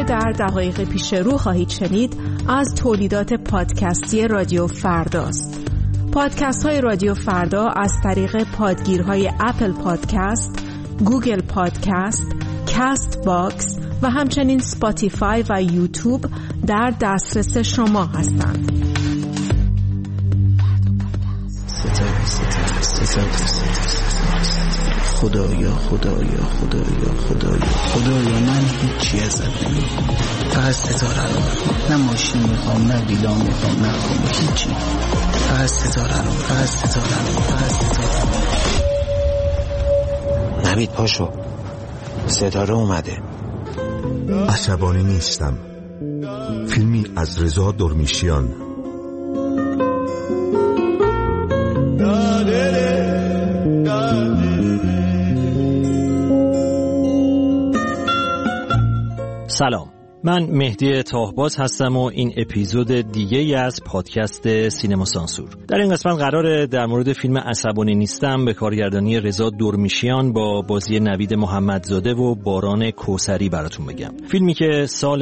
در دقایق پیش رو خواهید شنید از تولیدات پادکستی رادیو فرداست. پادکست های رادیو فردا از طریق پادگیرهای اپل پادکست، گوگل پادکست، کاست باکس و همچنین اسپاتیفای و یوتیوب در دسترس شما هستند. خدایا خدایا خدایا خدایا خدایا من هیچی ازت نمیخوام، فقط ستاره رو میخوام. نه ماشین میخوام، نه ویلا میخوام، نه خونه، هیچی. فقط ستاره رو، فقط ستاره رو، فقط ستاره رو. نوید پاشو، ستاره اومده. عصبانی نیستم. فیلمی از رضا درمیشیان. سلام، من مهدی تاهباز هستم و این اپیزود دیگه از پادکست سینما سانسور. در این قسمت قراره در مورد فیلم عصبانی نیستم به کارگردانی رضا درمیشیان با بازی نوید محمدزاده و باران کوثری براتون بگم. فیلمی که سال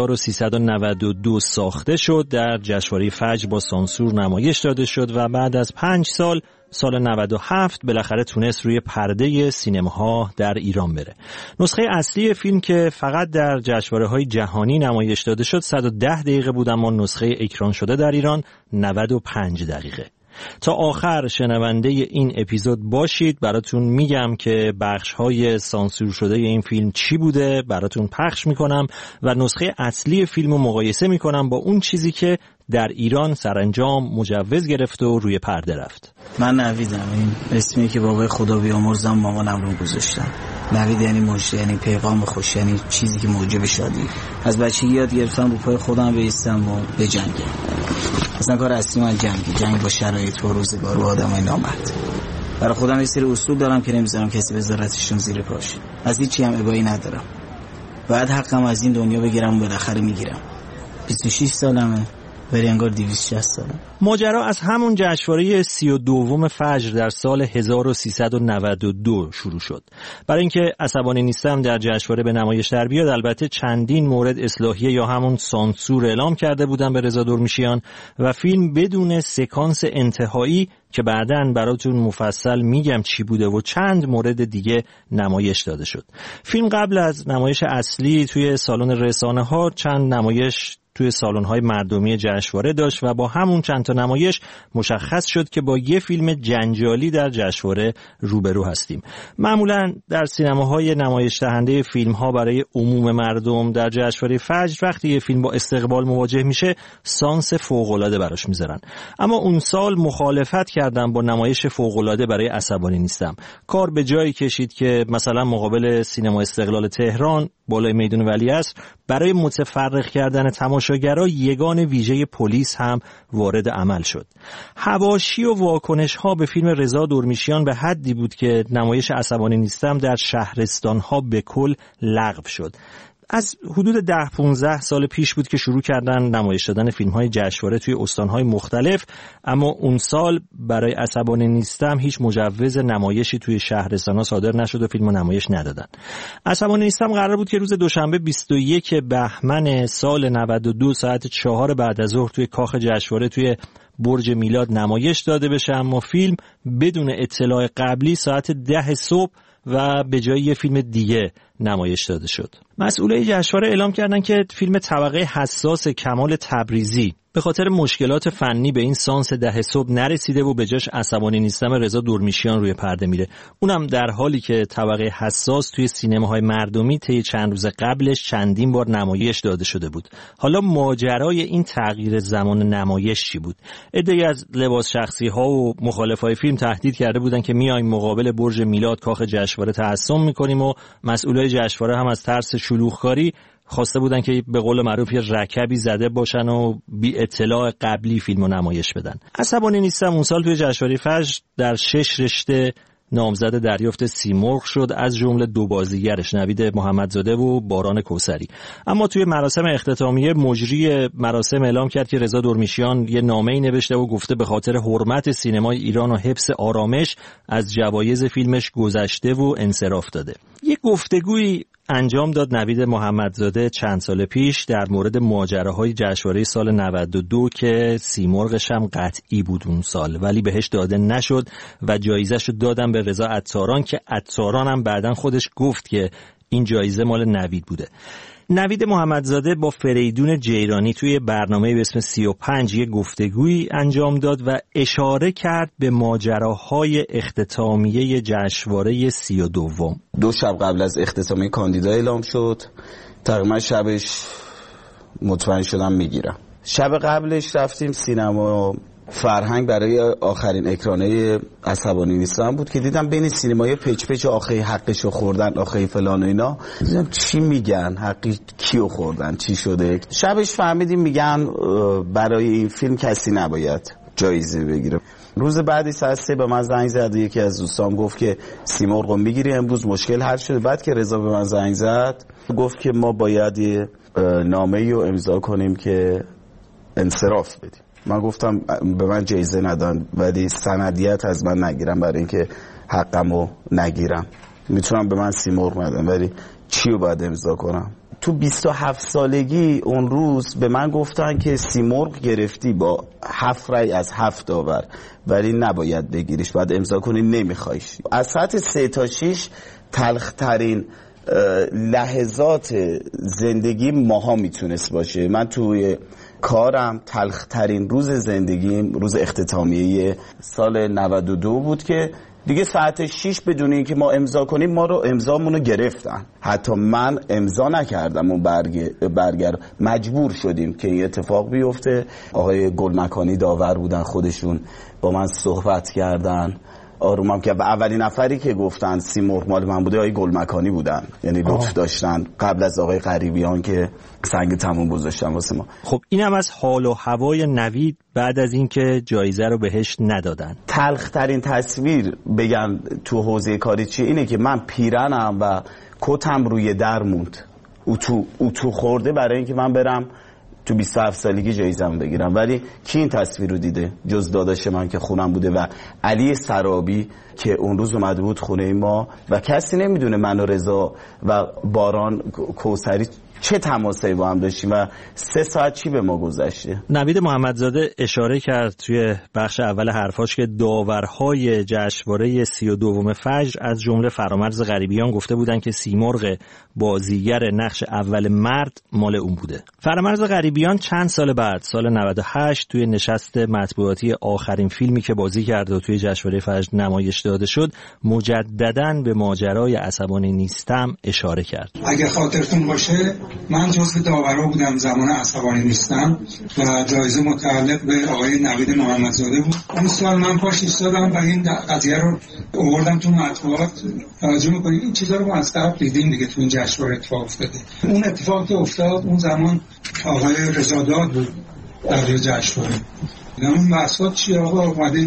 1392 ساخته شد، در جشنواره فجر با سانسور نمایش داده شد و بعد از 5 سال سال 97 بالاخره تونست روی پرده سینماها در ایران بره. نسخه اصلی فیلم که فقط در جشنواره‌های جهانی نمایش داده شد 110 دقیقه بود، اما نسخه اکران شده در ایران 95 دقیقه. تا آخر شنونده این اپیزود باشید، براتون میگم که بخش‌های سانسور شده این فیلم چی بوده، براتون پخش میکنم و نسخه اصلی فیلم رو مقایسه میکنم با اون چیزی که در ایران سرانجام مجوز گرفت و روی پرده رفت. من نویدم، این اسمی که بابای خدا بیامرزم مامانم رو گذاشتم. نوید یعنی مژده، یعنی پیغام خوش، یعنی چیزی که موجب شادی. از بچگی یاد گرفتم رو پای خودم بایستم و بجنگم. اصلا کار اصلی من جنگ با شرایط و روزگار و آدمای نامرد. برای خودم یه سری اصول دارم که نمیذارم کسی بذارتشون زیر پاش. از هیچی هم ابایی ندارم. باید حقم از این دنیا بگیرم و بالاخره میگیرم. 26 سالمه، ولی انگار 260 سالم. ماجرا از همون جشنواره 32 فجر در سال 1392 شروع شد. برای اینکه عصبانی نیستم در جشنواره به نمایش در بیاد، البته چندین مورد اصلاحیه یا همون سانسور اعلام کرده بودن به رضا درمیشیان و فیلم بدون سکانس انتهایی که بعداً براتون مفصل میگم چی بوده و چند مورد دیگه نمایش داده شد. فیلم قبل از نمایش اصلی توی سالن رسانه‌ها چند نمایش توی سالن‌های مردمی جشنواره داشت و با همون چند تا نمایش مشخص شد که با یه فیلم جنجالی در جشنواره روبرو هستیم. معمولاً در سینماهای نمایش دهنده فیلم‌ها برای عموم مردم در جشنواره فجر وقتی یه فیلم با استقبال مواجه میشه سانس فوق‌العاده براش میذارن. اما اون سال مخالفت کردن با نمایش فوق‌العاده برای عصبانی نیستم. کار به جایی کشید که مثلا مقابل سینما استقلال تهران بالای میدان ولیعصر برای متفرق کردن تماشاگرها یگان ویژه پلیس هم وارد عمل شد. حواشی و واکنش ها به فیلم رضا درمیشیان به حدی بود که نمایش عصبانی نیستم در شهرستان ها به کل لغو شد. از حدود 10-15 سال پیش بود که شروع کردن نمایش دادن فیلم‌های جشنواره توی استان‌های مختلف، اما اون سال برای عصبانی نیستم هیچ مجوز نمایشی توی شهرستان‌ها صادر نشد و فیلمو نمایش ندادن. عصبانی نیستم قرار بود که روز دوشنبه 21 بهمن سال 92 ساعت 4 بعد از ظهر توی کاخ جشنواره توی برج میلاد نمایش داده بشه، اما فیلم بدون اطلاع قبلی ساعت 10 صبح و به جای یه فیلم دیگه نمایش داده شد. مسئولای جشنواره اعلام کردن که فیلم طبقه حساس کمال تبریزی به خاطر مشکلات فنی به این سانس 10 صبح نرسیده و به جاش عصبانی نیستم رضا درمیشیان روی پرده میره. اونم در حالی که طبقه حساس توی سینماهای مردمی طی چند روز قبلش چندین بار نمایش داده شده بود. حالا ماجرای این تغییر زمان نمایش چی بود؟ عده‌ای از لباس شخصی ها و مخالفای فیلم تهدید کرده بودن که میایم مقابل برج میلاد کاخ جشنواره تعصب میکنیم و مسئولای جشنواره هم از ترس شلوغکاری خواسته بودن که به قول معروف یه رکبی زده باشن و بی اطلاع قبلی فیلمو نمایش بدن. عصبانی نیستم اون سال توی جشنواره فجر در 6 رشته نامزد دریافت سیمرغ شد، از جمله 2 بازیگرش نوید محمدزاده و باران کوثری. اما توی مراسم اختتامیه مجری مراسم اعلام کرد که رضا درمیشیان یه نامه‌ای نوشته و گفته به خاطر حرمت سینمای ایران و حفظ آرامش از جوایز فیلمش گذشته و انصراف داده. یه گفتگویی انجام داد نوید محمدزاده چند سال پیش در مورد ماجراهای جشنواره سال 92 که سیمرغش هم قطعی بود اون سال، ولی بهش داده نشد و جایزه‌شو دادن به رضا عطاران که عطاران هم بعدن خودش گفت که این جایزه مال نوید بوده. نوید محمدزاده با فریدون جیرانی توی برنامه به اسم 35 یه گفتگویی انجام داد و اشاره کرد به ماجراهای اختتامیه جشنواره 32. 2 شب قبل از اختتامیه کاندیدا اعلام شد. تقریبا شبش مطمئن شدم میگیرم. شب قبلش رفتیم سینما فرهنگ برای آخرین اکرانه عصبانی نیستم بود که دیدم بین سینمای پچ آخه حقشو خوردن، آخه فلان و اینا. دیدم چی میگن، حقی کیو خوردن، چی شده. شبش فهمیدیم میگن برای این فیلم کسی نباید جایزه بگیره. روز بعدی ساعت 3 به من زنگ زد، یکی از دوستام گفت که سیمرغو میگیری امروز، مشکل حل شده. بعد که رضا به من زنگ زد گفت که ما باید یه نامه‌ای رو امضا کنیم که انصراف بدیم. من گفتم به من جایزه ندن ولی سندیت از من نگیرم برای اینکه حقمو نگیرم. میتونم به من سیمرغ ندن ولی چی رو باید امضا کنم؟ تو 27 سالگی اون روز به من گفتن که سیمرغ گرفتی با 7 رای از 7 داور ولی نباید بگیریش، باید امضا کنی، نمیخوایش. از ساعت 3 تا 6 تلخترین لحظات زندگی ماها میتونست باشه. من توی کارم تلخترین روز زندگیم روز اختتامیه سال 92 بود که دیگه ساعت 6 بدون اینکه ما امضا کنیم ما رو امضامونو گرفتن. حتی من امضا نکردم اون برگر مجبور شدیم که این اتفاق بیفته. آقای گلمکانی داور بودن، خودشون با من صحبت کردن، آرومم که اولین نفری که گفتن سیمرغ مال من بوده آقای گلمکانی بودن، یعنی لطف داشتن قبل از آقای غریبیان که سنگ تموم گذاشتن واسه ما. خب اینم از حال و هوای نوید بعد از اینکه جایزه رو بهش ندادن. تلخترین تصویر بگم تو حوزه کاری چیه اینه که من پیرنم و کتم روی در موند، اتو خورده برای اینکه من برم تو 27 سالگی جایزه‌مو بگیرم. ولی کی این تصویر رو دیده جز داداش من که خونم بوده و علی سرابی که اون روز اومده بود خونه ما و کسی نمیدونه من و رضا و باران کوثری چه تماسی با هم داشتیم و 3 ساعت چی به ما گذشته. نوید محمدزاده اشاره کرد توی بخش اول حرفاش که داورهای جشنواره 32 فجر از جمله فرامرز غریبیان گفته بودن که سیمرغ بازیگر نقش اول مرد مال اون بوده. فرامرز غریبیان چند سال بعد سال 98 توی نشست مطبوعاتی آخرین فیلمی که بازی کرد و توی جشنواره فجر نمایش داده شد مجدداً به ماجرای عصبانی نیستم اشاره کرد. اگه خاطرتون باشه من جزو داورا بودم زمان عصبانی نیستم و جایزه متعلق به آقای نوید محمدزاده بود. اون سال من پاش ایستادم و این قضیه رو آوردم تو مطبوعات. توجه می‌کنید این چیزا رو ما از قبل دیدیم دیگه تو این جشنواره اتفاق افتاده. اون اتفاق که افتاد اون زمان آقای رضاداد بود در جشنواره. اون بحثات چی آقا اومده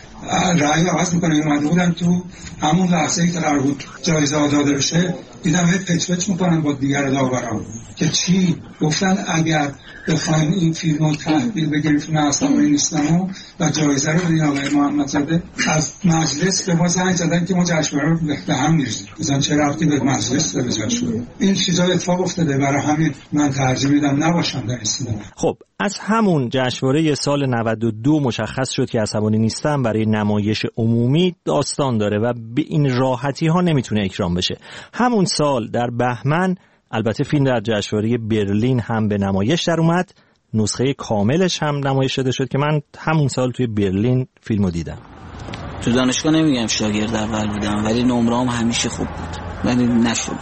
رأی عوض می‌کنه. اومده بودن تو همون لحظه‌ای که قرار بود جایزه داده بشه دیدم پچ میکنن با دیگر داوران که چی گفتن اگر بخوایم این فیلم رو تحویل بگیریم فیلم عصبانی نیستم و جایزه رو بدین آقای محمدزاده از مجلس به ما زنگ زدن که ما جشنواره رو به هم می‌ریزیم. مثلا چه ربطی به مجلس داره جشنواره؟ این چیزا اتفاق افتاده، برای همین من ترجیح میدم نباشم در سینما. خب از همون جشنواره سال 92 مشخص شد که عصبانی نیستم برای نمایش عمومی داستان داره و به این راحتی ها نمیتونه اکرام بشه. همون سال در بهمن البته فیلم در جشنواره برلین هم به نمایش در اومد، نسخه کاملش هم نمایش داده شد که من همون سال توی برلین فیلمو دیدم. تو دانشگاه نمیگم شاگرد اول بودم ولی نمره‌ام همیشه خوب بود ولی نشد.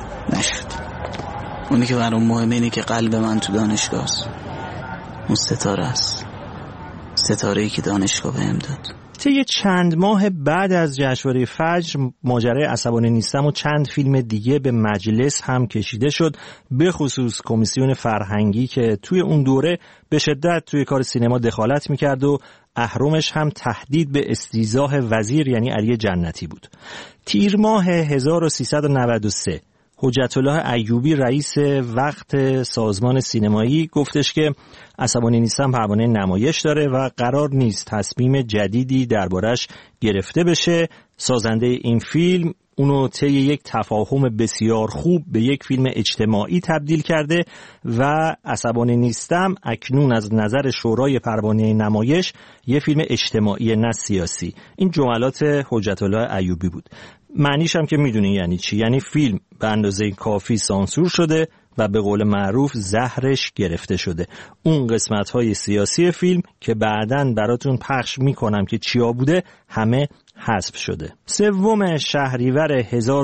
اونی که برام مهمه اینه که قلب من تو دانشگاه است. اون ستاره است، ستاره‌ای که دانشگاه بهم داد. طی چند ماه بعد از جشنواره فجر ماجرای عصبانی نیستم و چند فیلم دیگه به مجلس هم کشیده شد، به خصوص کمیسیون فرهنگی که توی اون دوره به شدت توی کار سینما دخالت میکرد و اهرمش هم تهدید به استیضاح وزیر یعنی علی جنتی بود. تیر ماه 1393 حجت الله ایوبی رئیس وقت سازمان سینمایی گفتش که عصبانی نیستم پروانه نمایش داره و قرار نیست تصمیم جدیدی دربارش گرفته بشه. سازنده این فیلم اونو طی یک تفاهم بسیار خوب به یک فیلم اجتماعی تبدیل کرده و عصبانی نیستم اکنون از نظر شورای پروانه نمایش یه فیلم اجتماعی نه سیاسی. این جملات حجت الله ایوبی بود. معنیش هم که میدونی یعنی چی؟ یعنی فیلم به اندازه کافی سانسور شده و به قول معروف زهرش گرفته شده. اون قسمت‌های سیاسی فیلم که بعداً براتون پخش میکنم که چیا بوده همه حذف شده. 3 شهریور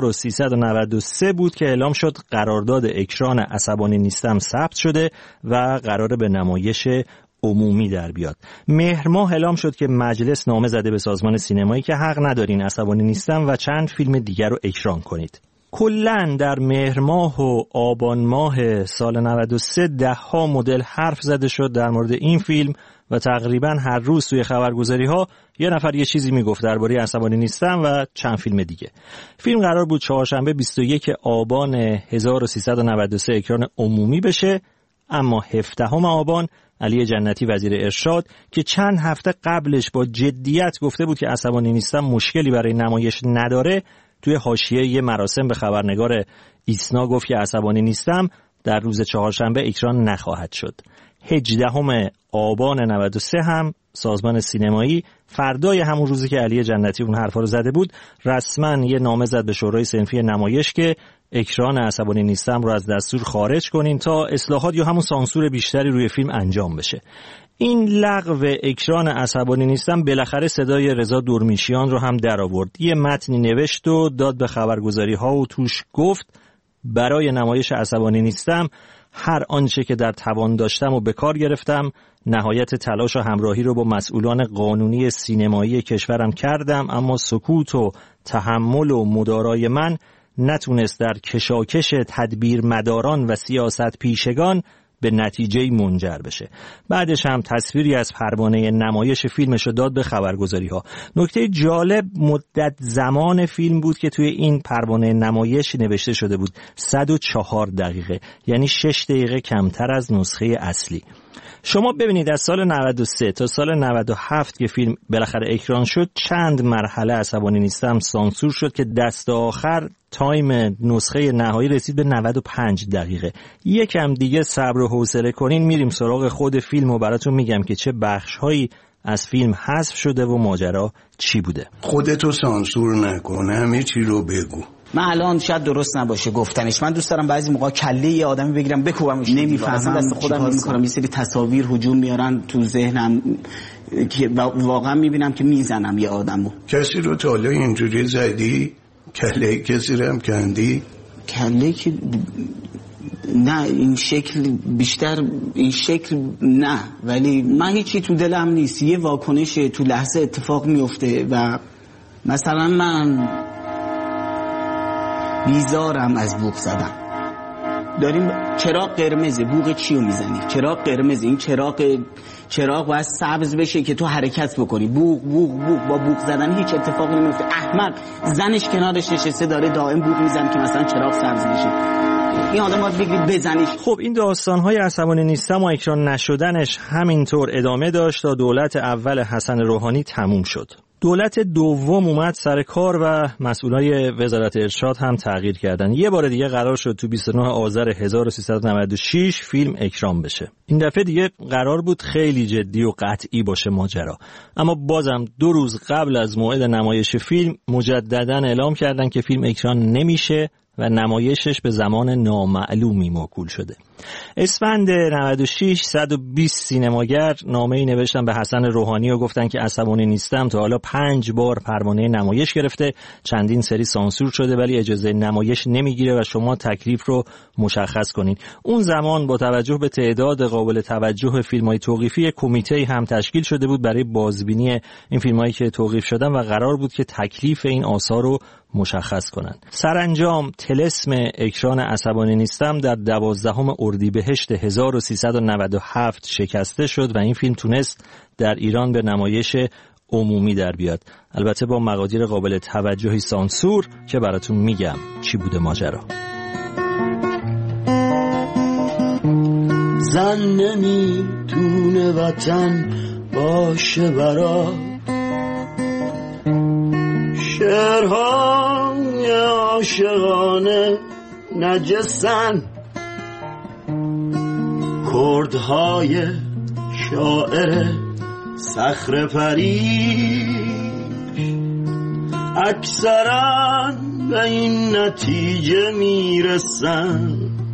1393 بود که اعلام شد قرارداد اکران عصبانی نیستم ثبت شده و قراره به نمایش عمومی در بیاد. مهر ماه اعلام شد که مجلس نامه زده به سازمان سینمایی که حق ندارین عصبانی نیستم و چند فیلم دیگر رو اکران کنید. کلاً در مهر ماه و آبان ماه سال 93 10ها مدل حرف زده شد در مورد این فیلم و تقریباً هر روز توی خبرگزاری‌ها یه نفر یه چیزی میگفت درباره عصبانی نیستم و چند فیلم دیگه. فیلم قرار بود چهارشنبه 21 آبان 1393 اکران عمومی بشه، اما 17 آبان علی جنتی وزیر ارشاد که چند هفته قبلش با جدیت گفته بود که عصبانی نیستم مشکلی برای نمایش نداره، توی حاشیه یه مراسم به خبرنگار ایسنا گفت که عصبانی نیستم در روز چهارشنبه اکران نخواهد شد. 18 آبان 93 هم سازمان سینمایی فردای همون روزی که علی جنتی اون حرفا رو زده بود رسما یه نامه زد به شورای صنفی نمایش که اکران عصبانی نیستم رو از دستور خارج کنین تا اصلاحات یا همون سانسور بیشتری روی فیلم انجام بشه. این لغو اکران عصبانی نیستم بالاخره صدای رضا دورمیشیان رو هم در آورد. یه متنی نوشت و داد به خبرگزاری‌ها و توش گفت برای نمایش عصبانی نیستم هر آنچه که در توان داشتم و به کار گرفتم، نهایت تلاش و همراهی رو با مسئولان قانونی سینمایی کشورم کردم، اما سکوت و تحمل و مدارای من نتونست در کشاکش تدبیر مداران و سیاست پیشگان به نتیجه منجر بشه. بعدش هم تصویری از پروانه نمایش فیلمش رو داد به خبرگزاری‌ها. نکته جالب مدت زمان فیلم بود که توی این پروانه نمایش نوشته شده بود 104 دقیقه، یعنی 6 دقیقه کمتر از نسخه اصلی. شما ببینید از سال 93 تا سال 97 که فیلم بالاخره اکران شد چند مرحله عصبانی نیستم سانسور شد که دست آخر تایم نسخه نهایی رسید به 95 دقیقه. یکم دیگه صبر و حوصله کنین میریم سراغ خود فیلم و براتون میگم که چه بخش‌هایی از فیلم حذف شده و ماجرا چی بوده. خودتو سانسور نکن، همه چی رو بگو. من الان شاید درست نباشه گفتنش، من دوست دارم بعضی موقع کله یه آدمی بگیرم بکوبمش، نمیفهمم دست خودم میکنم، یه سری تصاویر هجوم میارن تو ذهنم که واقعا میبینم که میزنم یه آدمو. کسی رو تا حالا اینجوری زدی؟ کله کسی رو هم کندی؟ کله که نه این شکل، بیشتر این شکل نه، ولی من هیچی تو دلم نیست، یه واکنش تو لحظه اتفاق میفته و مثلا من بیزارم از بوق زدن. داریم چراغ قرمزه، بوق چیو میزنی؟ چراغ قرمزه، این چراغ باید سبز بشه که تو حرکت بکنی. بوق بوق بوق، با بوق زدن هیچ اتفاقی نمیفته. احمق زنش کنارش نشسته داره دائم بوق میزنه که مثلا چراغ سبز بشه. این آدم باید بگید بزنیش. خب این داستان‌های عصبانی نیستم و اکران نشدنش همینطور ادامه داشت تا دولت اول حسن روحانی تموم شد. دولت دوم اومد سر کار و مسئولای وزارت ارشاد هم تغییر کردن. یه بار دیگه قرار شد تو 29 آذر 1396 فیلم اکران بشه. این دفعه دیگه قرار بود خیلی جدی و قطعی باشه ماجرا، اما بازم 2 روز قبل از موعد نمایش فیلم مجدداً اعلام کردن که فیلم اکران نمیشه و نمایشش به زمان نامعلومی موکول شده. اسفند 96 120 سینماگر نامه‌ای نوشتن به حسن روحانی و گفتن که عصبانی نیستم تا حالا 5 بار پروانه نمایش گرفته، چندین سری سانسور شده ولی اجازه نمایش نمیگیره و شما تکلیف رو مشخص کنین. اون زمان با توجه به تعداد قابل توجه فیلم‌های توقیفی کمیته هم تشکیل شده بود برای بازبینی این فیلم‌هایی که توقیف شدن و قرار بود که تکلیف این آثار رو مشخص کنن. سرانجام طلسم اکران عصبانی نیستم در 12 اردیبهشت 1397 شکسته شد و این فیلم تونست در ایران به نمایش عمومی در بیاد، البته با مقادیر قابل توجهی سانسور که براتون میگم چی بوده ماجرا. زن نمیتونه وطن باشه برات، شعرهای عاشقانه نجسن، کردهای شاعر صخره پریش اکثرا به این نتیجه میرسن،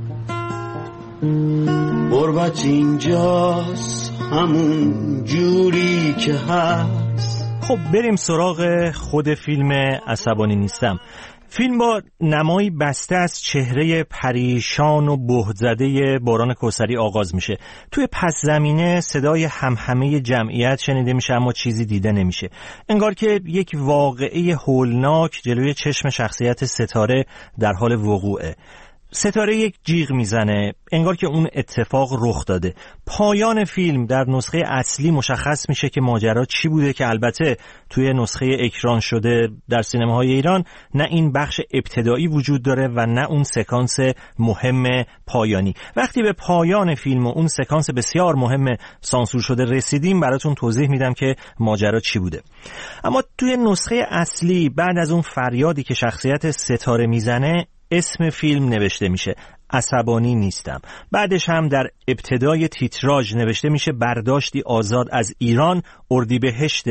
غربت اینجاست همون جوری که هست. خب بریم سراغ خود فیلم عصبانی نیستم. فیلم با نمایی بسته از چهره پریشان و بهت زده باران کوثری آغاز میشه. توی پس زمینه صدای همهمه جمعیت شنیده میشه اما چیزی دیده نمیشه. انگار که یک واقعه هولناک جلوی چشم شخصیت ستاره در حال وقوعه. ستاره یک جیغ میزنه، انگار که اون اتفاق رخ داده. پایان فیلم در نسخه اصلی مشخص میشه که ماجرا چی بوده، که البته توی نسخه اکران شده در سینماهای ایران نه این بخش ابتدایی وجود داره و نه اون سکانس مهم پایانی. وقتی به پایان فیلم و اون سکانس بسیار مهم سانسور شده رسیدیم براتون توضیح میدم که ماجرا چی بوده. اما توی نسخه اصلی بعد از اون فریادی که شخصیت ستاره میزنه اسم فیلم نوشته میشه عصبانی نیستم. بعدش هم در ابتدای تیتراژ نوشته میشه برداشتی آزاد از ایران اردیبهشت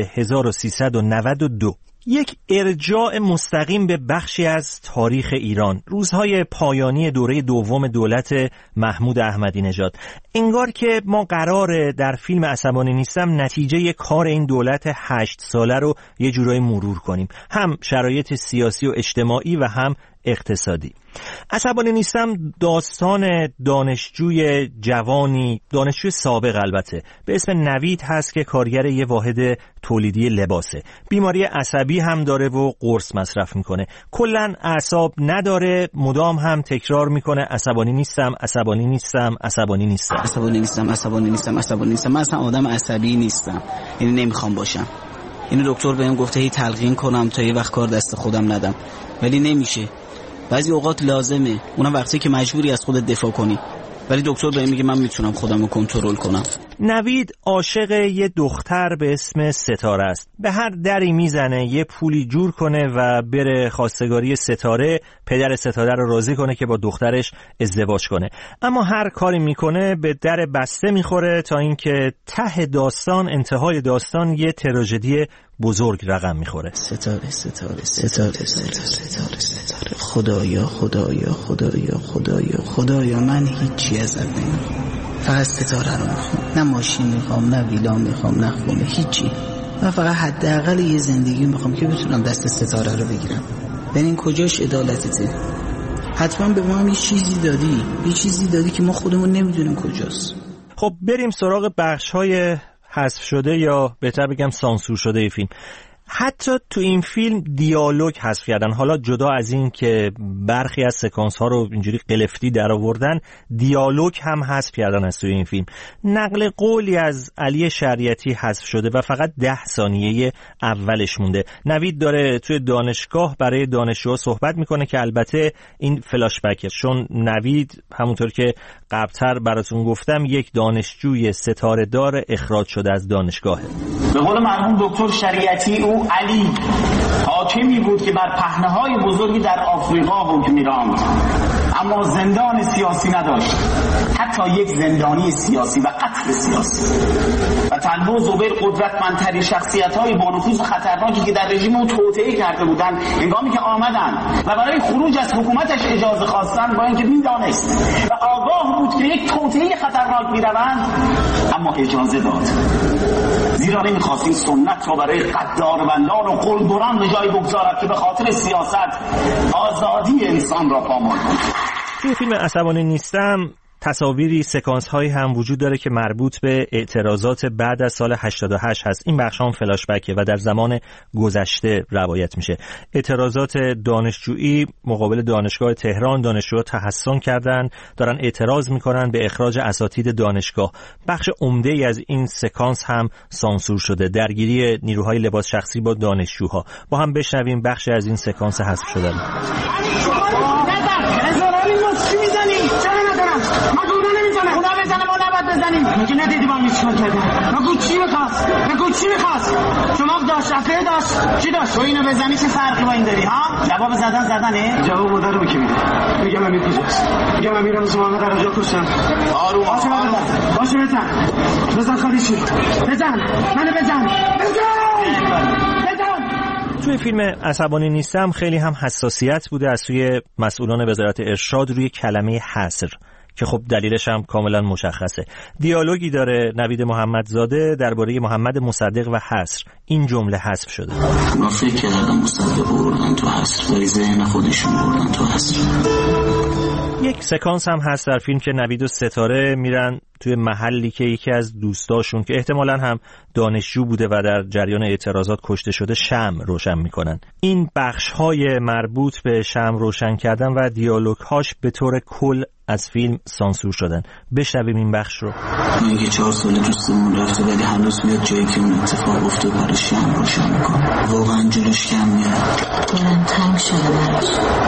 1392. یک ارجاع مستقیم به بخشی از تاریخ ایران، روزهای پایانی دوره دوم دولت محمود احمدی نژاد. انگار که ما قراره در فیلم عصبانی نیستم نتیجه کار این دولت 8 ساله رو یه جورایی مرور کنیم، هم شرایط سیاسی و اجتماعی و هم اقتصادی. عصبانی نیستم داستان دانشجوی جوانی، دانشجوی سابق البته، به اسم نوید هست که کارگر یه واحد تولیدی لباسه. بیماری عصبی هم داره و قرص مصرف میکنه. کلاً اعصاب نداره، مدام هم تکرار میکنه عصبانی نیستم، عصبانی نیستم، عصبانی نیستم، عصبانی نیستم، عصبانی نیستم، عصبانی نیستم. من اصلا آدم عصبی نیستم، یعنی نمیخوام باشم. اینو دکتر بهم گفته هی تلقین کنم تا یه وقت کار دست خودم ندم، ولی نمیشه. بعضی اوقات لازمه، اونم وقتی که مجبوری از خودت دفاع کنی، ولی دکتر بهم میگه من میتونم خودم رو کنترل کنم. نوید عاشق یه دختر به اسم ستاره است. به هر دری میزنه یه پولی جور کنه و بره خواستگاری ستاره، پدر ستاره رو راضی کنه که با دخترش ازدواج کنه. اما هر کاری میکنه به در بسته میخوره تا اینکه ته داستان، انتهای داستان یه تراژدی بزرگ رقم میخوره. ستاره ستاره ستاره ستاره ستاره ستاره، خدایا خدایا خدایا خدایا خدایا، من هیچی ازت نمیخوام، فقط ستاره رو میخوام. نه ماشین میخوام، نه ویلا میخوام، نه خونه، هیچی. من فقط حداقل یه زندگی میخوام که بتونم دست ستاره رو بگیرم. ببین کجاش عدالتته؟ حتما به ما هم یه چیزی دادی که ما خودمون نمیدونیم کجاست. خب بریم سراغ بخش‌های حذف شده یا بهتر بگم سانسور شده ای فیلم. حتی تو این فیلم دیالوگ حذف کردن. حالا جدا از این که برخی از سکانس ها رو اینجوری قلفتی در آوردن، دیالوگ هم حذف کردن از توی این فیلم. نقل قولی از علی شریعتی حذف شده و فقط 10 ثانیه اولش مونده. نوید داره توی دانشگاه برای دانشجوها صحبت میکنه که البته این فلاش بکه، چون نوید همونطور که قبلتر براتون گفتم یک دانشجوی ستاره دار اخراج شده از دانشگاهه. به قول مرحوم دکتر شریعتی، او علی حاکمی بود که بر پهنه‌های بزرگی در آفریقا حکم می‌راند، اما زندان سیاسی نداشت، حتی یک زندانی سیاسی و قتل سیاسی. و تنها زبیر قدرتمندترین شخصیت‌های با نفوذ خطرناکی که در رژیم او توطئه کرده بودند، هنگامی که آمدند و برای خروج از حکومتش اجازه خواستند، با اینکه می‌دانست و آگاه بود که یک توطئه خطرناک می‌روند، اما اجازه داد، زیرا نمی‌خواست این سنت را برای قداروندان و قلدران به جای بگذارد که به خاطر سیاست آزادی انسان را پامال کند. توی فیلم عصبانی نیستم تصاویری، سکانس هایی هم وجود داره که مربوط به اعتراضات بعد از سال 88 هست. این بخش هم فلاش بکه و در زمان گذشته روایت میشه. اعتراضات دانشجویی مقابل دانشگاه تهران، دانشجوها تحصن کردن، دارن اعتراض میکنن به اخراج اساتید دانشگاه. بخش عمده ای از این سکانس هم سانسور شده. درگیری نیروهای لباس شخصی با دانشجوها. با هم بشنویم بخشی از این سکانس حذف شده. بزنیم. میگه ندیدی با چیکار کردن؟ بگو چی می‌خواست؟ شما داشت چی داشت؟ تو اینو بزنی چه فرقی با این داری ها؟ جواب زدنه؟ جواب مادر رو میگم امیر کجاست؟ میگم امیرم زمان در اونجا کشتن. آروم باشه بزن خالیشی. بزن. توی فیلم عصبانی نیستم خیلی هم حساسیت بوده از سوی مسئولان وزارت ارشاد روی کلمه حصر که خب دلیلش هم کاملا مشخصه. دیالوگی داره نوید محمدزاده درباره محمد مصدق و حصر. این جمله حذف شده. ما فکر کردم مصدق بردن تو حصر ولی ذهن خودشون بردن تو حصر. یک سکانس هم هست در فیلم که نوید و ستاره میرن توی محلی که یکی از دوستاشون که احتمالاً هم دانشجو بوده و در جریان اعتراضات کشته شده شمع روشن میکنن. این بخش‌های مربوط به شمع روشن کردن و دیالوگ‌هاش به طور کل از فیلم سانسور شدن. بشنویم این بخش رو. میگه 4 سال دوستمون رفته ولی هنوز میاد جایی که اون اتفاق افتاد برای شمع روشن میکنه. واقعا جلوش کم میاد. دلم تنگ شده براش.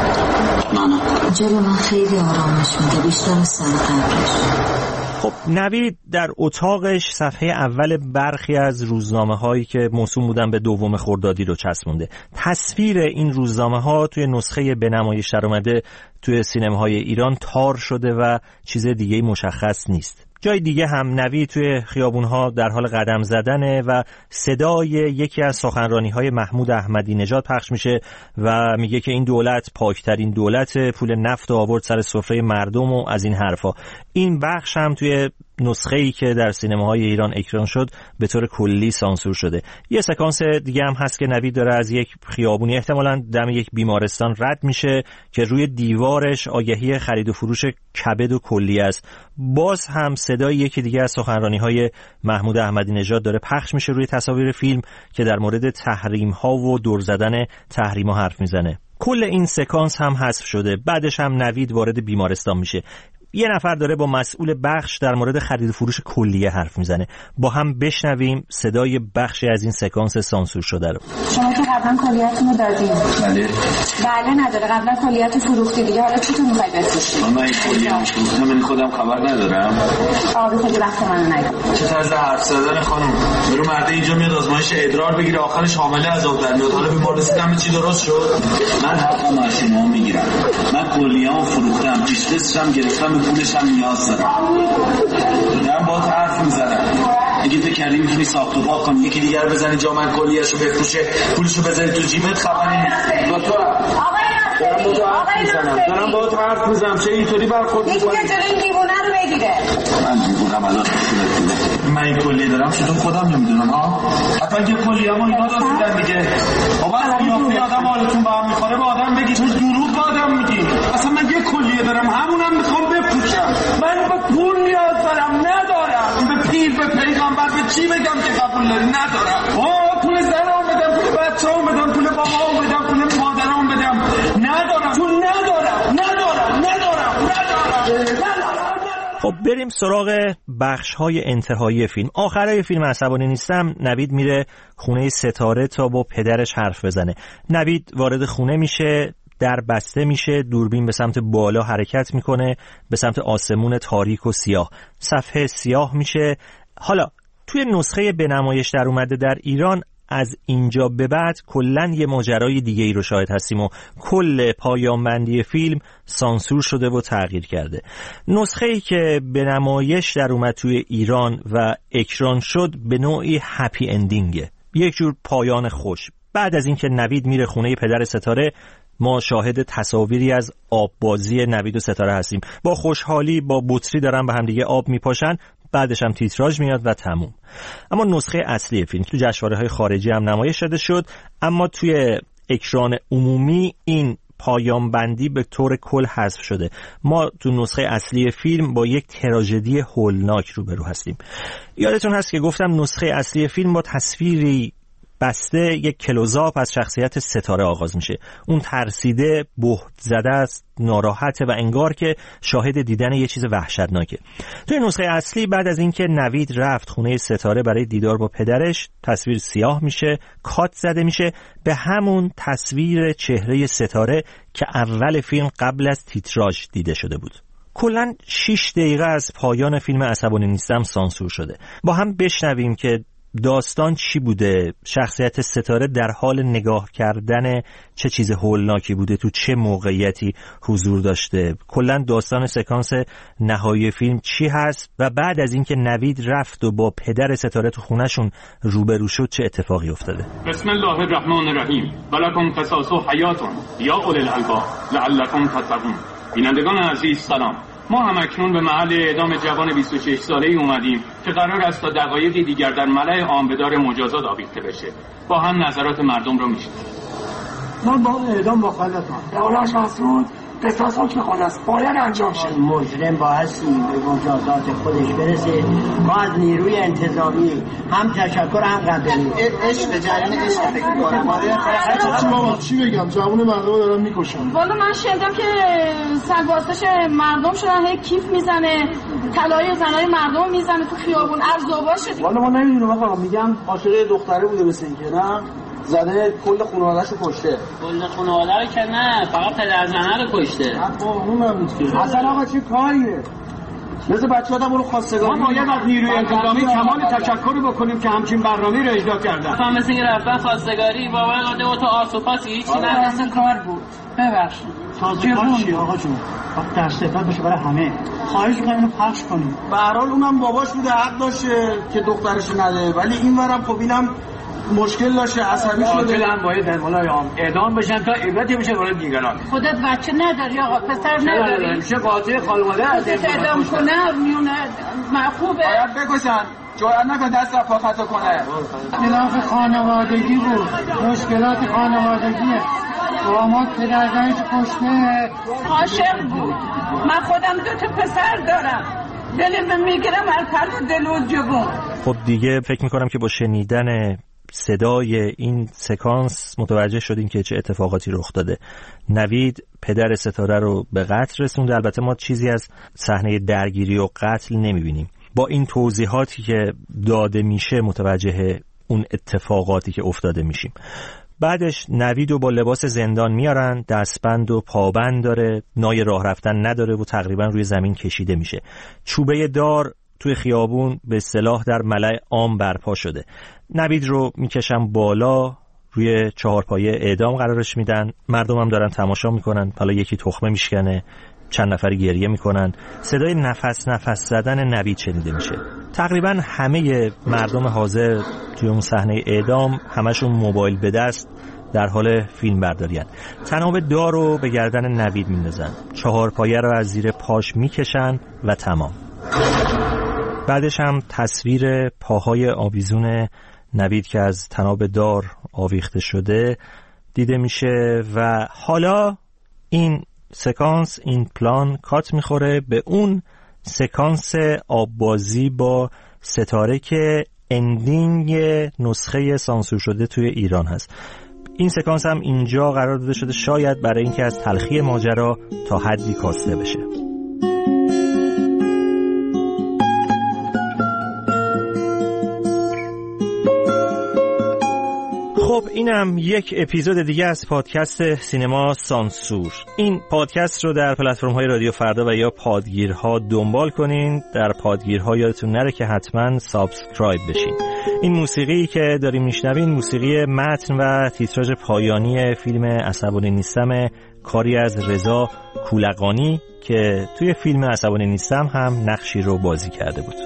نه جلو من خیلی آرامش میده بیشتر از سر قبلش. خب نوید در اتاقش صفحه اول برخی از روزنامه‌هایی که موسوم بودن به 2 خردادی رو چسبونده. تصویر این روزنامه‌ها توی نسخه به نمایش در اومده توی سینماهای ایران تار شده و چیز دیگه‌ای مشخص نیست. جای دیگه هم نوید توی خیابون‌ها در حال قدم زدنه و صدای یکی از سخنرانی‌های محمود احمدی نژاد پخش میشه و میگه که این دولت پاکترین دولت، پول نفت آورد سر سفره مردم و از این حرفا. این بخش هم توی نسخه‌ای که در سینماهای ایران اکران شد به طور کلی سانسور شده. یه سکانس دیگه هم هست که نوید داره از یک خیابونی احتمالاً دم یک بیمارستان رد میشه که روی دیوارش آگهی خرید و فروش کبد و کلیه است. باز هم صدای یکی دیگه از سخنرانی‌های محمود احمدی نژاد داره پخش میشه روی تصاویر فیلم که در مورد تحریم‌ها و دور زدن تحریم‌ها حرف میزنه. کل این سکانس هم حذف شده. بعدش هم نوید وارد بیمارستان میشه. یه نفر داره با مسئول بخش در مورد خرید و فروش کلیه حرف میزنه. با هم بشنویم صدای بخشی از این سکانس سانسور شده رو. شما که قبلا کلیه‌تون رو دادین. بله نداره. قبلا کلیه‌تو فروختی دیگه. حالا چطور می‌خوای بفروشی؟ من این کلیه فروختم من خودم خبر ندارم. آقا خیلی وقت منو نگیر. چه طرز حرف زدن خانم؟ برو مرد اینجا میاد آزمایش ادرار بگیره آخرش حامله عذاب در میاد. حالا بیمارستان همه چی درست شد. من حقم از شما میگیرم. من کلیه‌ام فروختم. بیزنسم گرفتم پولش هم نیاز دارم. دارم با حرف میزنم. اگه فکر کردی میتونی ساخت و پاک کنی یکی دیگر بزنی جا من کلیه‌شو بفروشه پولشو بذاری تو جیبت خبری نیست. دارم با حرف میزنم چه اینطوری برخورد میکنی؟ یکی جلوی این دیوونه رو بگیره. من دیوونم الان من این کلیه دارم شدون خودم نمیدونم ها. حتی اگه کلیه ما اینا داشتیدن دیگه بابا قیافه آدم حالتون با هم میخوره با آدم بگی تو دروغ با آدم میگی. اصلا من یه کلیه دارم همونم میخوام بفروشم. من به پول نیاز دارم ندارم. به پیر به پیغمبر به چی بگم که قبول داری ندارم. پول زنم بدم پول بچه‌ام بدم پول بابام بدم پول مادرام بدم ندارم. پول ندارم. خب بریم سراغ بخش‌های انتهایی فیلم. آخرای فیلم عصبانی نیستم نوید میره خونه ستاره تا با پدرش حرف بزنه. نوید وارد خونه میشه، در بسته میشه، دوربین به سمت بالا حرکت میکنه، به سمت آسمون تاریک و سیاه. صفحه سیاه میشه. حالا توی نسخه به نمایش در اومده در ایران از اینجا به بعد کلن یه ماجرای دیگه ای رو شاهد هستیم و کل پایان بندی فیلم سانسور شده و تغییر کرده. نسخه ای که به نمایش در اومد توی ایران و اکران شد به نوعی هپی اندینگه، یک جور پایان خوش. بعد از اینکه نوید میره خونه پدر ستاره ما شاهد تصاویری از آب بازی نوید و ستاره هستیم. با خوشحالی با بطری دارن به هم دیگه آب میپاشن. بعدش هم تیتراژ میاد و تموم. اما نسخه اصلی فیلم تو جشنواره‌های خارجی هم نمایش داده شد، اما توی اکران عمومی این پایان بندی به طور کل حذف شده. ما تو نسخه اصلی فیلم با یک تراژدی هولناک روبرو هستیم. یادتون هست که گفتم نسخه اصلی فیلم با تصویری بسته یک کلوزآپ از شخصیت ستاره آغاز میشه. اون ترسیده، بهت زده است، ناراحته و انگار که شاهد دیدن یه چیز وحشتناکه. توی نسخه اصلی بعد از اینکه نوید رفت خونه ستاره برای دیدار با پدرش، تصویر سیاه میشه، کات زده میشه به همون تصویر چهره ستاره که اول فیلم قبل از تیتراژ دیده شده بود. کلاً 6 دقیقه از پایان فیلم عصبانی نیستم سانسور شده. با هم بشنویم که داستان چی بوده، شخصیت ستاره در حال نگاه کردن چه چیز هولناکی بوده، تو چه موقعیتی حضور داشته، کلا داستان سکانس نهایی فیلم چی هست و بعد از اینکه نوید رفت و با پدر ستاره تو خونهشون روبرو شد چه اتفاقی افتاده. بسم الله الرحمن الرحیم ولکم قصاص حیاتون یا اولی الالباب لعلکم تتقون. بینندگان عزیز سلام. ما هم اکنون به محل اعدام جوان 26 ساله‌ای اومدیم که قرار است تا دقایقی دیگر در ملأ عام به دار مجازات آویخته بشه. با هم نظرات مردم رو میشنویم. من با اعدام مخالفم. دولت مسعود قصاص حکم خداست، باید انجام شه. مجرم بایستی به مجازات خودش برسه. ما از نیروی انتظامی هم تشکر هم قدردانی. عشق جریان عشق فکر می‌کنم. چی بگم؟ جوون مردم دارن میکشن. والا من شنیدم که سربازش مردم شدن، هی کیف میزنه، طلای زنای مردم میزنه تو خیابون، ارزوبا شد. والا ما نمیدونم آقا، میگم عاشق دختره بوده مثل اینکه نه. زده کل خانواده‌شو کشته. کل خانواده رو که نه، فقط پدر زنه رو کشته. اونم که اصلا آقا چه کاریه؟ مثل بچه‌ها برو خواستگاری. ما باید از نیروی انتظامی کمال تشکر بکنیم که همچین برنامه‌ای رو اجرا کردن. مثلا مثل اینکه رفتن خواستگاری بابا قاده و تو آسوپاسی هیچی نه کار بود. ببخشید. تازه کاری آقا جون. وقت درستفاد بشه برای همه. خواهش می‌کنم اینو پخش کنیم. به هر حال اونم باباش بوده، حق داشته که دخترش نده، ولی اینورم خب اینم مشکل داشته، عصبی شده. قاتلم باید در ملای عام اعدام بشن تا عبرتی بشه برای دیگران. خودت بچه نداری آقا، پسر نداری؟ میشه قاتل خانواده از اعدام کنه میونه معقوبه. باید بکشن. جرأت نکن دست را پا خطا کنه. خلاف خانوادگی بود، مشکلات خانوادگیه. داماد پدرزنش کشته. عاشق بود. من خودم 2 پسر دارم، دلم میگیرم از پرد دل و جبون. خب دیگه فکر میکنم که با شنیدن صدای این سکانس متوجه شدیم که چه اتفاقاتی رخ داده. نوید پدر ستاره رو به قتل رسوند. البته ما چیزی از صحنه درگیری و قتل نمیبینیم. با این توضیحاتی که داده میشه متوجه اون اتفاقاتی که افتاده میشیم. بعدش نوید رو با لباس زندان میارن، دستبند و پابند داره، نای راه رفتن نداره و تقریبا روی زمین کشیده میشه. چوبه دار توی خیابون به اصطلاح در ملأ عام برپا شده. نوید رو میکشن بالا، روی 4 پایه اعدام قرارش میدن. مردم هم دارن تماشا میکنن. حالا یکی تخمه میشکنه، چند نفری گریه میکنن. صدای نفس زدن نوید شنیده میشه. تقریبا همه مردم حاضر توی اون صحنه اعدام همشون موبایل به دست در حال فیلم برداری هستند. تناب دار رو به گردن نوید میندازن، 4 پایه رو از زیر پاش میکشن و تمام. بعدش هم تصویر پاهای آویزون نوید که از تناب دار آویخته شده دیده میشه و حالا این سکانس، این پلان کات میخوره به اون سکانس آببازی با ستاره که اندینگ نسخه سانسور شده توی ایران هست. این سکانس هم اینجا قرار داده شده شاید برای اینکه از تلخی ماجرا تا حدی کاسته بشه. خب اینم یک اپیزود دیگه از پادکست سینما سانسور. این پادکست رو در پلتفرم‌های رادیو فردا و یا پادگیرها دنبال کنین. در پادگیرها یادتون نره که حتما سابسکرایب بشین. این موسیقی که داریم میشنوین موسیقی متن و تیتراژ پایانی فیلم عصبانی نیستم، کاری از رضا کولقانی که توی فیلم عصبانی نیستم هم نقشی رو بازی کرده بود.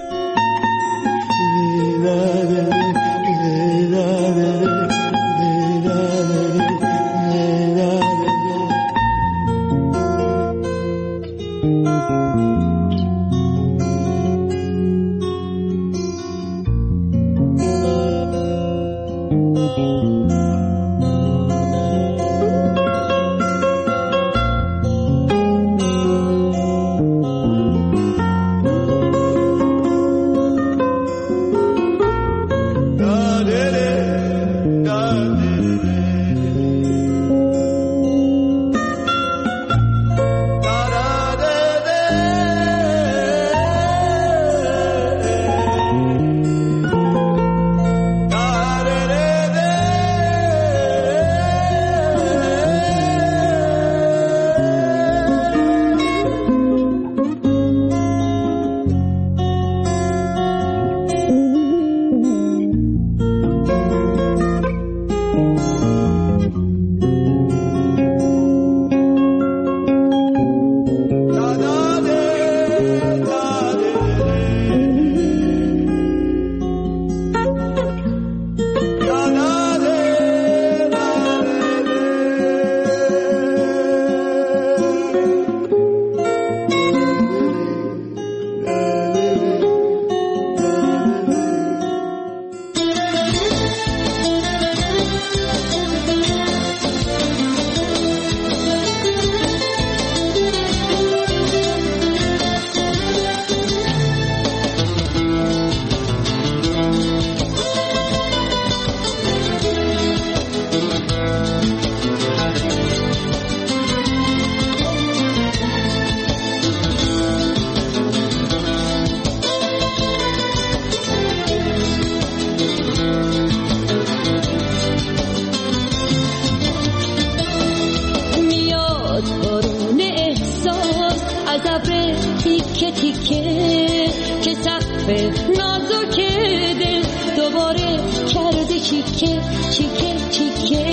نازک دل دوباره کرده چیکه چیکه چیکه.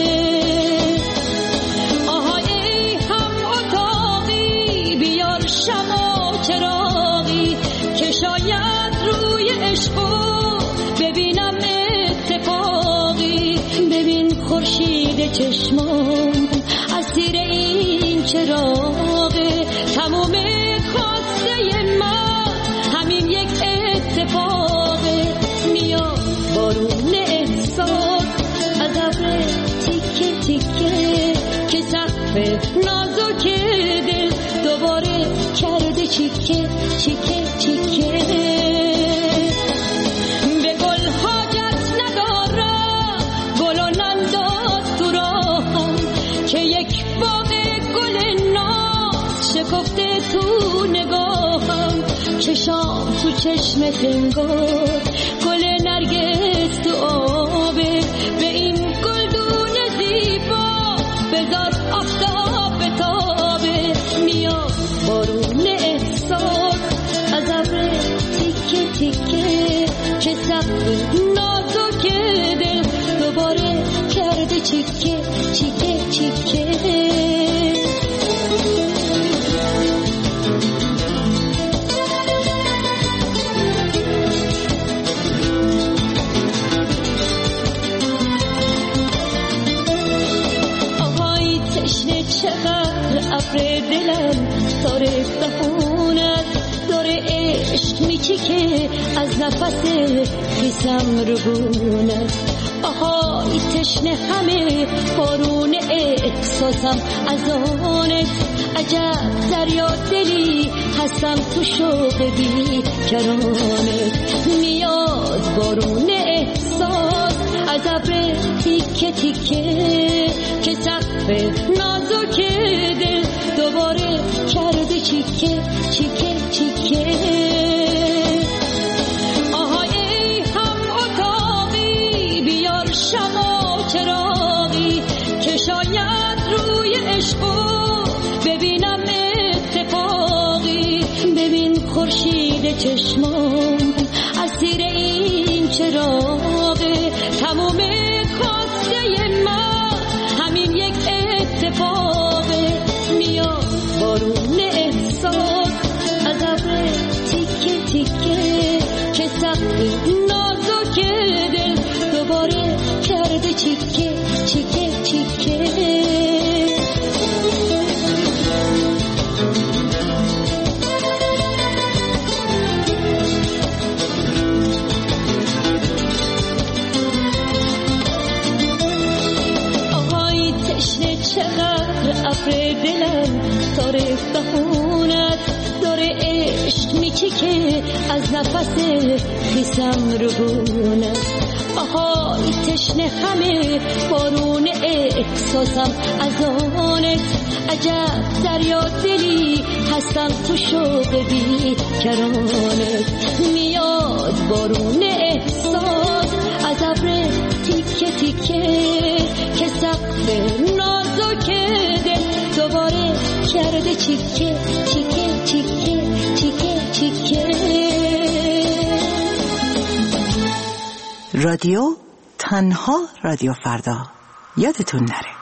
آهای ای هم اتاقی بیار شمع چراغی که شاید روی عشقو ببینم اتفاقی. ببین خورشید چشمام اسیر این چراغه، تموم خواسته من همین یک اتفاقه. میاد بارون احساس از ابر تیکه تیکه که سقف نازک دل دوباره کرده چیکه چیکه چیکه. به گل حاجت ندارم گل و ننداز تو راهم که یک باغ گل ناز شکفته تو نگاهم. چشام تو چشم تنگار گل نرگس تو آبه، به این گلدون زیبا بذار آفتاب بتابه. میاد بارون احساس از ابر تیکه تیکه که سقف نازک دل دوباره کرده چیکه چیکه چیکه. چقدر ابر دلم داره دهونت داره عشق میچکه از نفس خیسم ربونت. آهای تشنه همه بارون احساسم از آنت. عجب دریا دلی هستم تو شوق بی کرانت. میاد بارون احساس از ابر تیکه تیکه که سقف نازک دل دوباره کرده چیکه چیکه چیکه. آهای ای هم اتاقی بیار شمع چراغی که شاید روی عشقو ببینم اتفاقی. ببین خورشید چشمام اسیر این چراغه، تموم خواسته من همین یک اتفاقه. میاد بارون احساس از ابر تیکه تیکه که سقف نازک دل دوباره کرده چیکه چیکه چیکه. چقدر ابر دلم داره دهونت داره عشق میچکه از نفس خیسم ربونت. آهای تشنه همه بارون احساسم از آنت. عجب دریا دلی هستم تو شوق بی کرانت. میاد بارون احساس از ابر تیکه تیکه که سقف نازک دل دوباره کرده چیکه چیکه چیکه چیکه چیکه. رادیو تنها رادیو فردا، یادتون نره.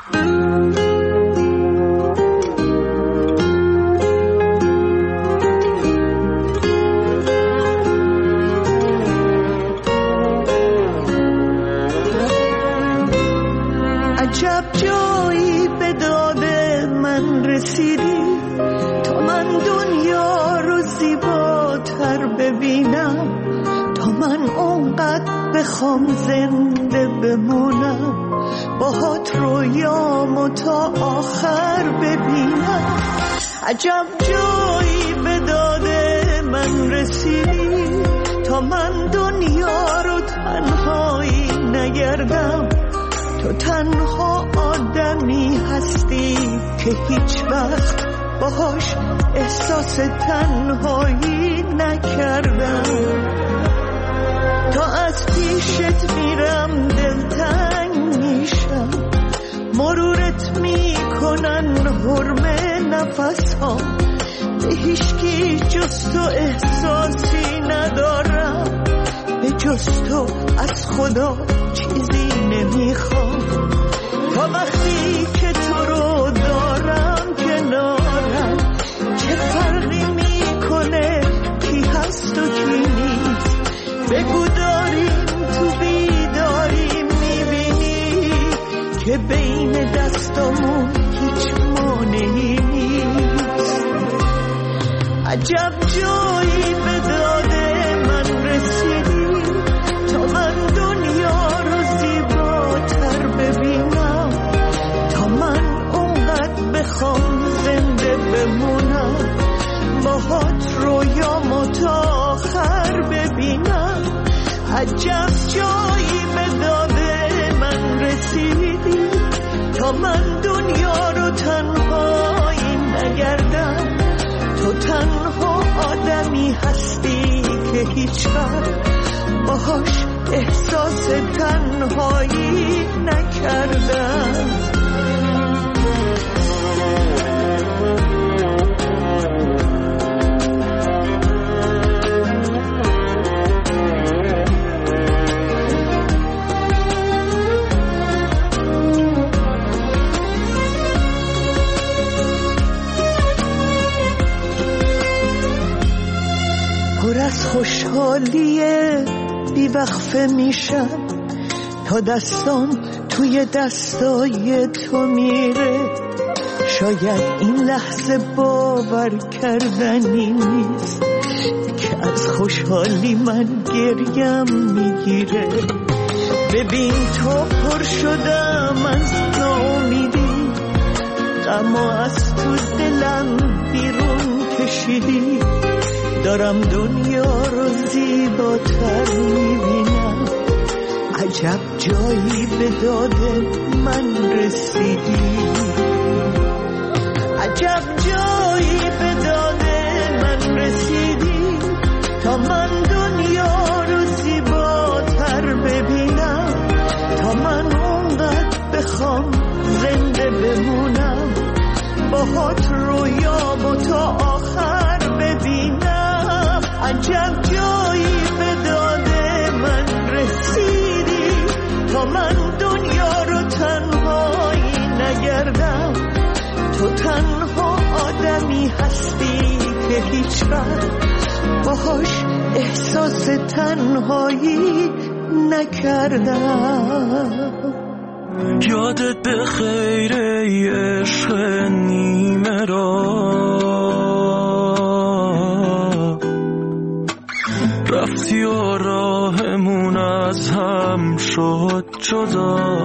عجب جایی به داد من رسیدی تا من دنیا رو زیباتر ببینم، تا من اونقدر بخوام زنده بمونم، باهات رویامو تا آخر ببینم. عجب جایی به داد من رسیدی تا من دنیا رو تنهایی نگردم، تو تنها آدمی هستی که هیچ وقت باهاش احساس تنهایی نکردم. تا از پیشت میرم دلتنگ میشم، مرورت میکنن حرم نفس ها، به هیچکی جز تو احساسی ندارم، به جز تو از خدا چیزی نمیخوام. تا وقتی که تو رو دارم کنارم، چه فرقی میکنه کی هست و کی نیست. بگو داریم تو بیداری میبینی که بین دستامون هیچ مانعی نیست. عجب جایی به داد من رسیدی تا من دنیا رو زیباتر ببینم، تا من اونقدر بخوام زنده بمونم، باهات رویامو تا آخر ببینم. عجب جایی به داد من رسیدی تا من دنیا رو تنهایی نگردم. تو تنها آدمی هستی که هیچ وقت باهاش احساس تنهایی نکردم. پر از خوشحالیه بیوقفه میشم تا دستام توی دستای تو میره. شاید این لحظه باور کردنی نیست که از خوشحالی من گریم میگیره. ببین تو پر شدم از ناامیدی، غم از تو دلم بیرون کشیدی. دارم دنیا رو زیباتر میبینم، عجب جایی به داد من رسیدی. عجب جایی به داد من رسیدی تا من دنیا رو زیباتر ببینم، تا من اونقدر بخوام زنده بمونم، باهات رویامو تا آخر ببینم. عجب جایی به داد من رسیدی تا من دنیا رو تنهایی نگردم. تو تنها آدمی هستی که هیچ وقت باهاش احساس تنهایی نکردم. یادت به خیر ای عشق نیمه را، رفتی و راهمون از هم شد جدا.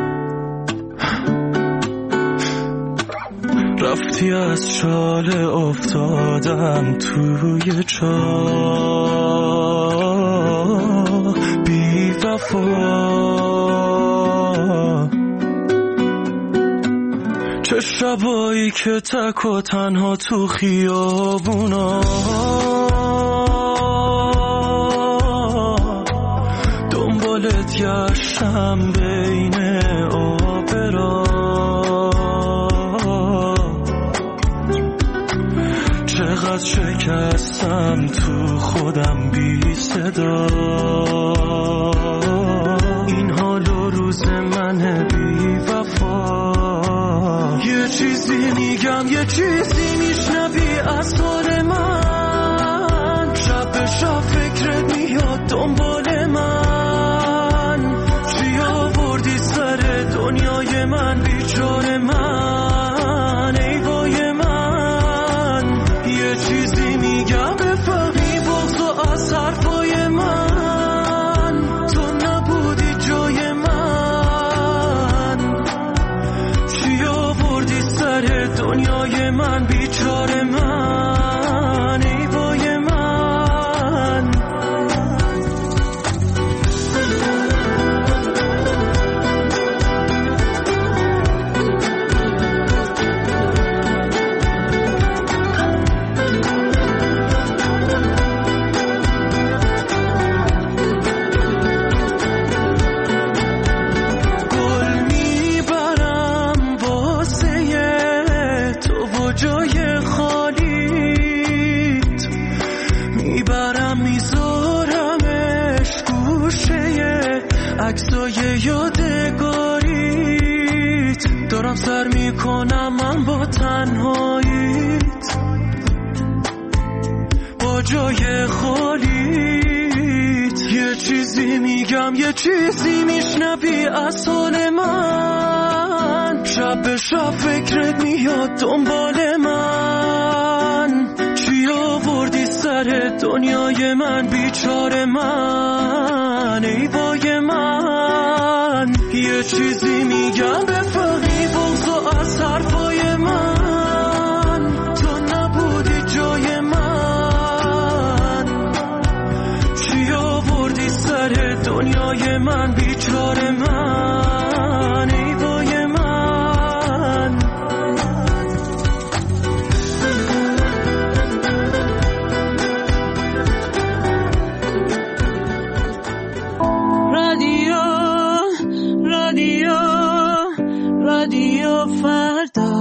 رفتی از چاله افتادم توی چاه بی وفا. چه شبایی که تک و تنها تو خیابونا دنبالت گشتم بین آبرا. چقدر شکستم تو خودم بی صدا. این حال و روز من بی وفا. یه چیزی میگم یه چیزی میشنوی از حال من، شب به شب فکرت میاد دنبال من. چی آوردی سر دنیای من بیچاره من، ای وای من. یه چیزی میگم بفهمی بغض و از حرفای من، تو نبودی جای من. چی آوردی سر دنیای من بیچاره من، ای وای من. گل میبرم واسه تو و جای خواهد عکسای یادگاریت دارم سر میکنم من با تنهاییت، با جای خالیت. یه چیزی میگم یه چیزی میشنوی از حال من، شب به شب فکرت میاد دنبال من. چی آوردی سر دنیای من بیچاره من، ای وای من. یه چیزی میگم بفهمی بغضو از حرفای من، تو نبودی جای من. چی آوردی سر دنیای من بیچاره من، ای وای من. رادیو فردا.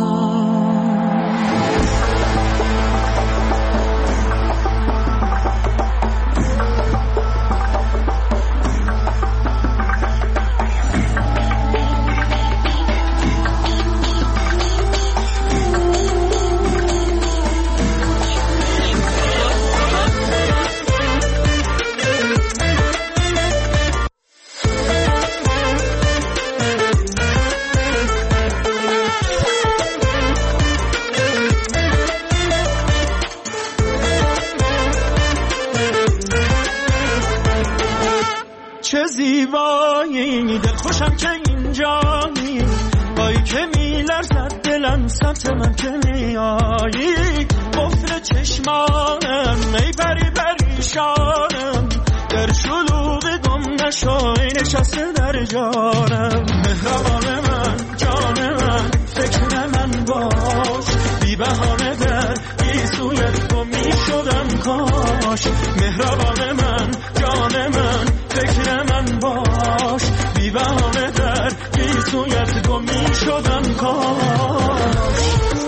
چه زیبایی دل خوشم که اینجایی، بایی که میلرزد دلم سمت من که میایی. قفل چشمانم ای بری بریشانم، در شلوغ گم نشای نشسته در جانم. مهربان من جان من فکر من باش، بی بهانه در بی سویت گم میشدم کاش. مهربان من جان من فکر من باش، بی بهانه در بی سویت گم میشدم کاش.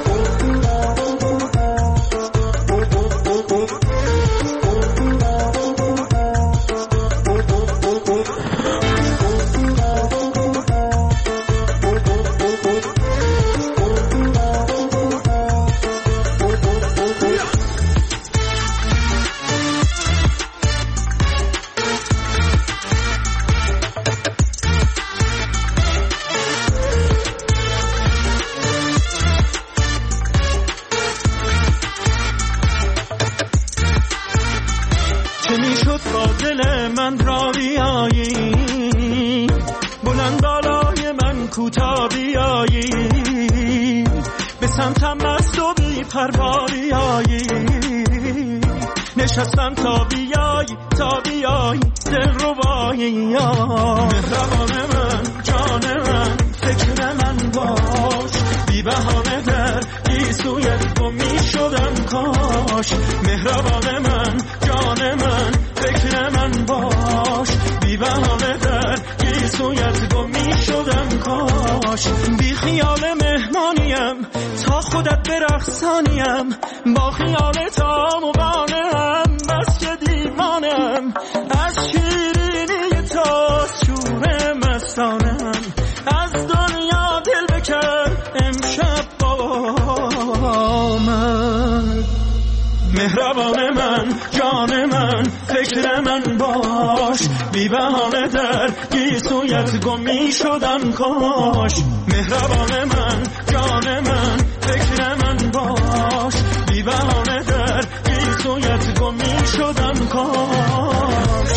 من را بیایی، بلند بالای من کوتا بیایی، به سمتم مست و بی پروا بیایی. نشستم تا بیایی دل ربایی. مهربان من جان من فکر من باش، بی بهانه در بی سویت گم میشدم کاش. مهربان من جان من فکر من باش، بی بهانه در بی سویت گم میشدم کاش. بی خیال مهمانیم تا خودت برقصانیم، با خیال تا مقانم بس که دیوانم. از شیرینی تا شور مستانم، از دنیا دل بکن امشب با من. مهربان من جان من فکر من باش، بی بهانه در بی سویت گم میشدم کاش. مهربان من جان من فکر من باش، بی بهانه در بی سویت گم میشدم کاش.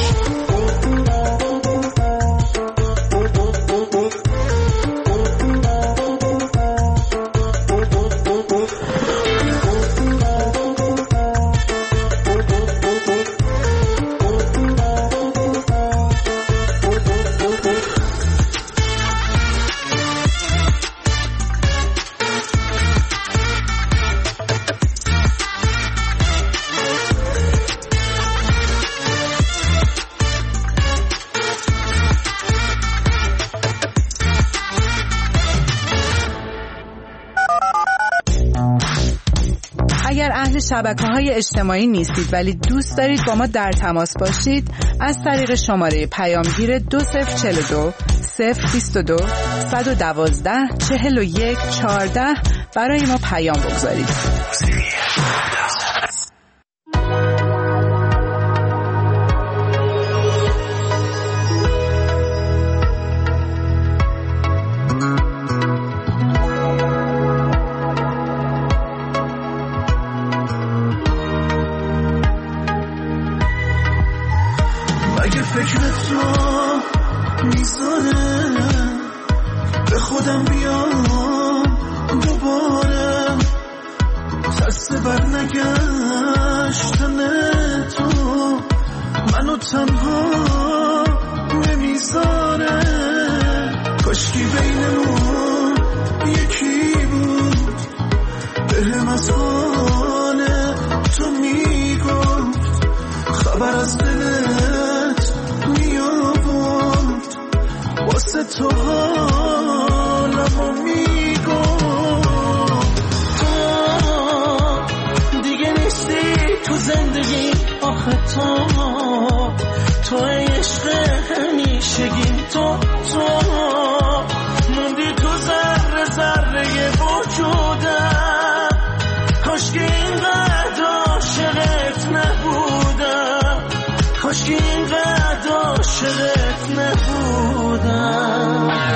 شبکه‌های اجتماعی نیستید ولی دوست دارید با ما در تماس باشید، از طریق شماره پیامگیر 2042 022 112 41 14 برای ما پیام بگذارید. فکر تو میذاره به خودم بیام دوباره، ترس بر نگشتن تو منو تنها نمیذاره. کاشکی بینمون یکی بود بهم از حال تو میگفت، خبر از دلت میابود واسه تو حالمو میگفت. تو دیگه نیستی تو زندگی، آخه تو عشق همیشگیم، تو موندی تو ذره ذره وجودم. کاشکی اینقدر عاشقت نبودم، کاشکی اینقدر عاشقت نبودم.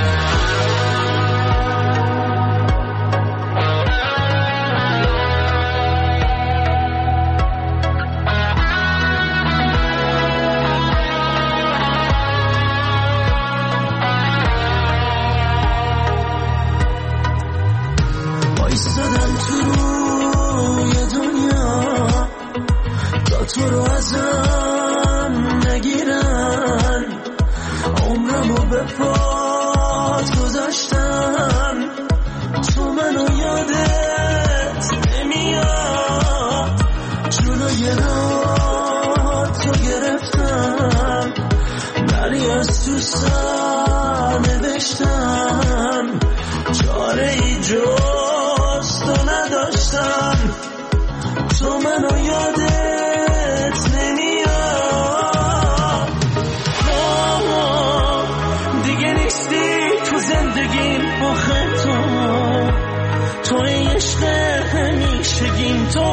بایستادم توی دنیا تا تو رو ازم نگیرن، عمرمو به پات گذاشتم، تو منو یادت نمیاد، جلوی راه تو گرفتم، ولی از تو سر نوشتم، چاره ای جز تو نداشتم، تو منو یادت نمیاد. دیگه نیستی تو زندگیم، آخه تو عشق همیشگیم، تو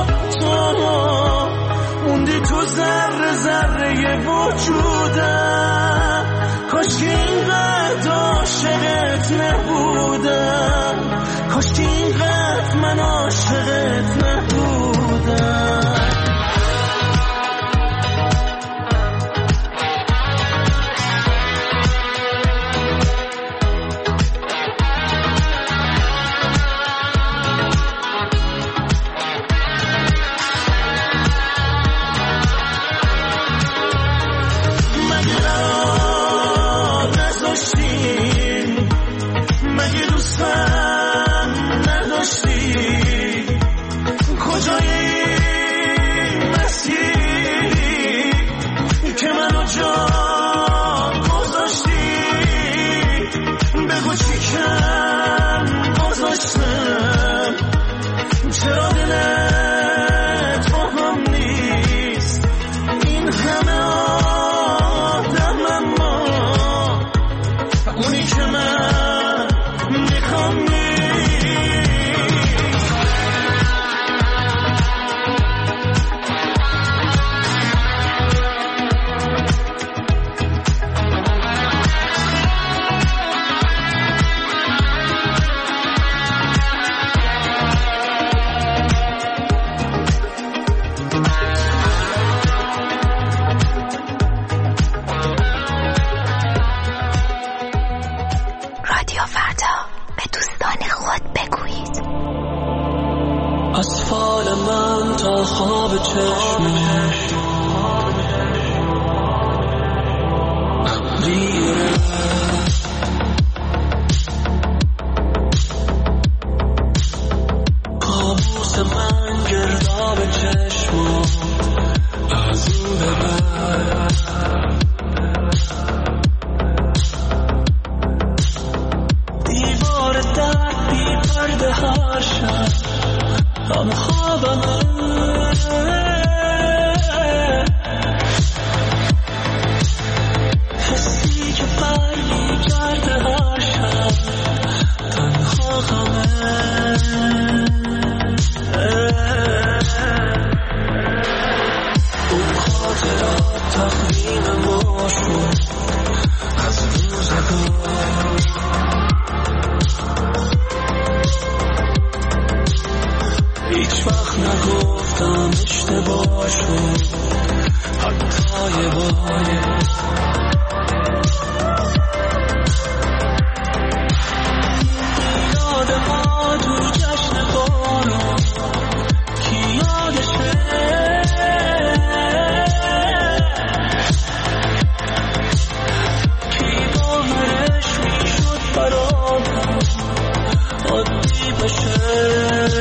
موندی تو ذره ذره وجودم. کاشکی اینقدر عاشقت نبودم، کاشکی اینقدر من عاشقت نبودم. مگه دوستم نداشتی؟ کجای این مسیری که منو جا گذاشتی؟ بگو چی کم گذاشتم، چرا دلت با هم نیست؟ این همه آدم اما اونی که من میخوام نیست. از فال من تا خواب چشمش دیره، کابوس من گرداب چشم از این به بعد دیوار در بی پرده هر شب هم خوابم هیچ وقت نگفتم اشتباه شد حتی یه باره یاد ما تو جشن بارون کی یادشه کی باورش میشد برادم عادی بشه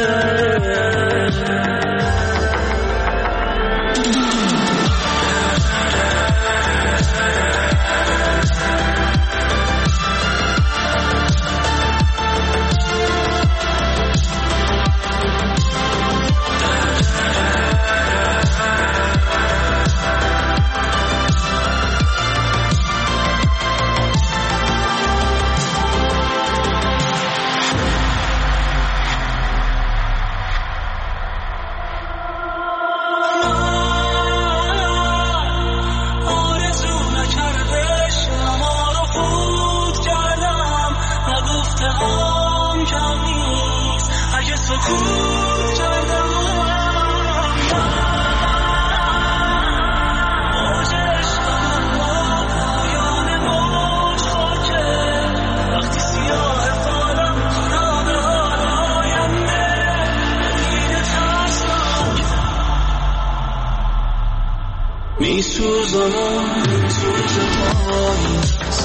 میسوزانم سوز پاییز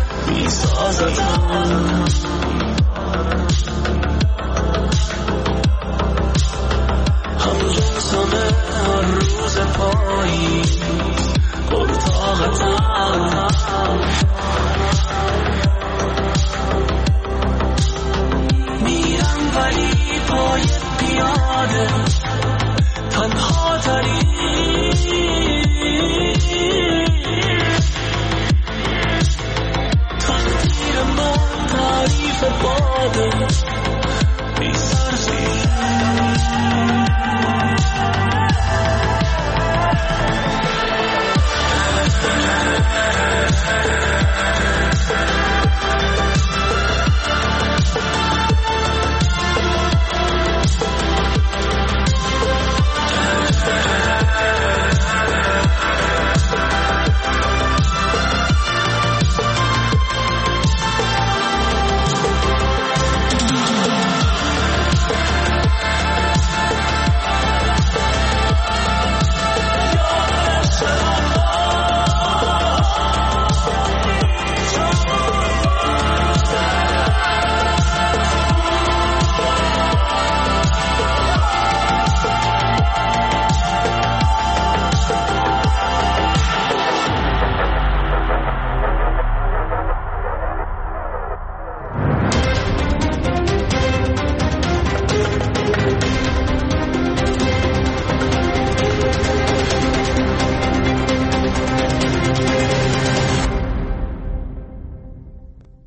میسازدم همجنسانه هر روز پاییز پرطاقتم میرم ولی پای پیاده تنها ترین تقدیر من تعریف باده